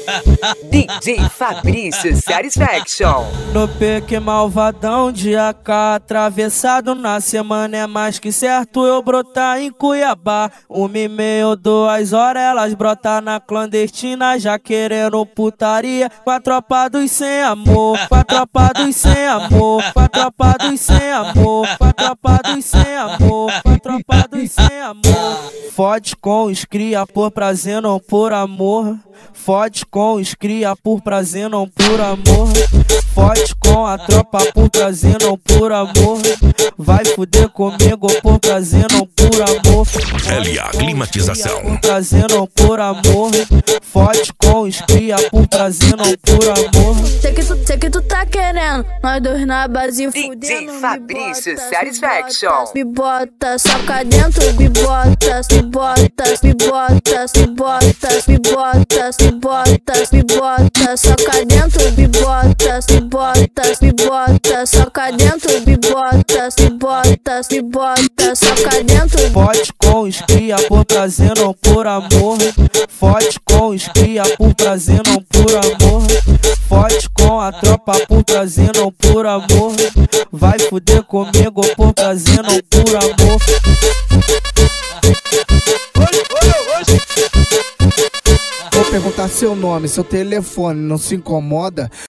DJ Fabrício Satisfaction. No pique malvadão de AK, atravessado na semana é mais que certo eu brotar em Cuiabá. 1h30, 2 horas elas brotar na clandestina, já querendo putaria. Com a tropa dos sem amor, com a tropa dos sem amor, com a tropa dos sem amor, com a tropa dos sem amor, com a tropa dos sem amor. Fode com os cria por prazer, não por amor. Fode com os cria por prazer, não por amor. Fode com a tropa por prazer, não por amor. Vai fuder comigo por prazer, não por amor. LA Climatização. Por prazer, não por amor. Fode com os cria por prazer, não por amor. Sei que tu tá querendo, nós dois na base fudendo. DJ Fabrício Satisfaction. Me bota, soca dentro, me bota, me bota, me bota, me bota, me bota, me bota, me bota, soca dentro, me bota, me bota, me bota, soca dentro, me bota, me bota, me bota, soca dentro. Fode com os cria por prazer, não por amor. Fode com os cria por prazer, não por amor. Fode com a tropa por prazer, não por amor. Vai fuder comigo por prazer, não por amor. Vou perguntar seu nome, seu telefone, não se incomoda?